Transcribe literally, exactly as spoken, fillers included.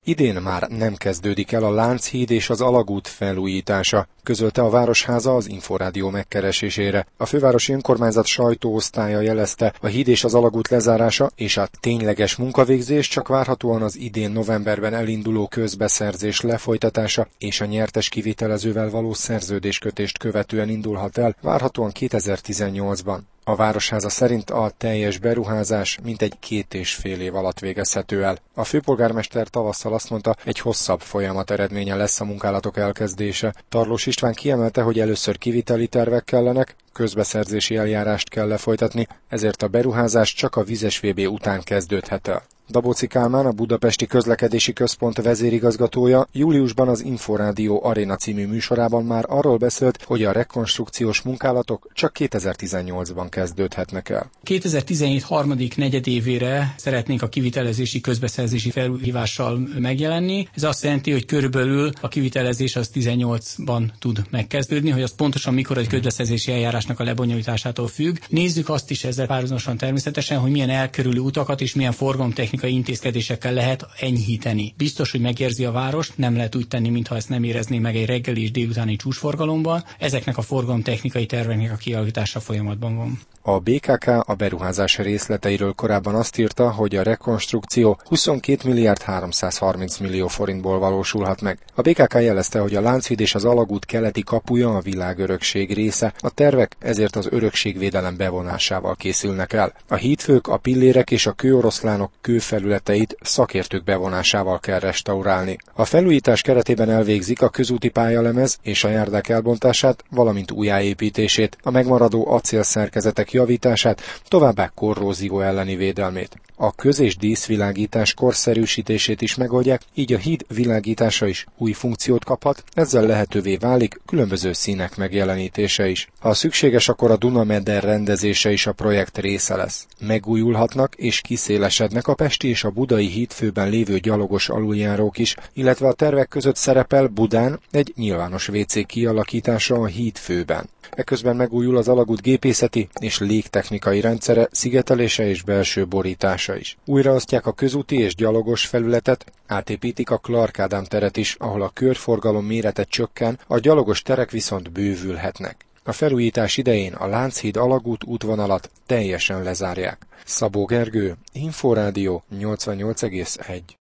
Idén már nem kezdődik el a Lánchíd és az Alagút felújítása, közölte a Városháza az Inforádió megkeresésére. A fővárosi önkormányzat sajtóosztálya jelezte, a híd és az alagút lezárása és a tényleges munkavégzés csak várhatóan az idén novemberben elinduló közbeszerzés lefolytatása és a nyertes kivitelezővel való szerződéskötést követően indulhat el, várhatóan kétezer-tizennyolcban. A Városháza szerint a teljes beruházás mintegy két és fél év alatt végezhető el. A főpolgármester tavasszal azt mondta, egy hosszabb folyamat eredménye lesz a munkálatok elkezdése. Tarlós István kiemelte, hogy először kiviteli tervek kellenek, közbeszerzési eljárást kell lefolytatni, ezért a beruházás csak a vizes vé bé után kezdődhet el. Dabóczy Kálmán, a Budapesti Közlekedési Központ vezérigazgatója júliusban az Inforádió Aréna című műsorában már arról beszélt, hogy a rekonstrukciós munkálatok csak kétezer-tizennyolcban kezdődhetnek el. kétezer-tizenhét harmadik negyedévére szeretnénk a kivitelezési közbeszerzési felhívással megjelenni. Ez azt jelenti, hogy körülbelül a kivitelezés az tizennyolcban tud megkezdődni, hogy az pontosan mikor egy közbeszerzési eljárásnak a lebonyolításától függ. Nézzük azt is ezzel párhuzamosan természetesen, hogy milyen elkerülő utakat és milyen forgalomtechnikai intézkedésekkel lehet enyhíteni. Biztos, hogy megérzi a város, nem lehet úgy tenni, mintha ezt nem érezné meg egy reggeli és délutáni csúcsforgalomban. Ezeknek a forgalomtechnikai terveknek a kialakítása folyamatban van. A bé ká ká a beruházás részleteiről korábban azt írta, hogy a rekonstrukció huszonkét milliárd háromszázharminc millió forintból valósulhat meg. A bé ká ká jelezte, hogy a Lánchíd és az Alagút keleti kapuja a világörökség része, a tervek ezért az örökségvédelem bevonásával készülnek el. A hídfők, a pillérek és a kőoroszlánok kőfelületeit szakértők bevonásával kell restaurálni. A felújítás keretében elvégzik a közúti pályalemez és a járdák elbontását, valamint újjáépítését, a megmaradó acélszerkezetek javítását, továbbá korrózió elleni védelmét. A köz- és díszvilágítás korszerűsítését is megoldják, így a híd világítása is új funkciót kaphat, ezzel lehetővé válik különböző színek megjelenítése is. Ha szükséges, akkor a Duna-meder rendezése is a projekt része lesz. Megújulhatnak és kiszélesednek a pesti és a budai hídfőben lévő gyalogos aluljárók is, illetve a tervek között szerepel Budán egy nyilvános vé cé kialakítása a hídfőben. Eközben megújul az Alagút gépészeti és légtechnikai rendszere, szigetelése és belső borítása is. Újraosztják a közúti és gyalogos felületet, átépítik a Clark Ádám teret is, ahol a körforgalom mérete csökken, a gyalogos terek viszont bővülhetnek. A felújítás idején a Lánchíd Alagút útvonalat teljesen lezárják. Szabó Gergő, Inforádió nyolcvannyolc egész egy.